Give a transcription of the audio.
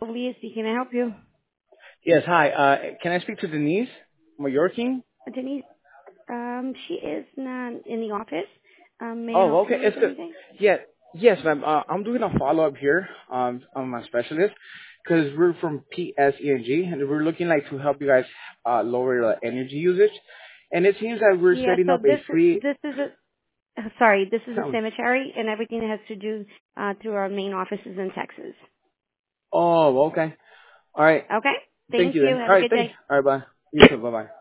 Leah speaking. Can I help you? Yes, hi. Can I speak to Denise Mallorquin? Denise, she is not in the office. May I help Oh, you okay. with It's good. anything? Yeah, yes, ma'am. I'm doing a follow-up here on my specialist because we're from PSENG and we're looking like to help you guys lower the energy usage. And it seems that we're Yeah, setting so up a free. this is sorry, this is a um, cemetery, and everything has to do through our main offices in Texas. Oh, okay. All right. Okay? Thank Thank you you. then. Have All a right. good Thanks. day. All right. Bye. You too. Bye bye.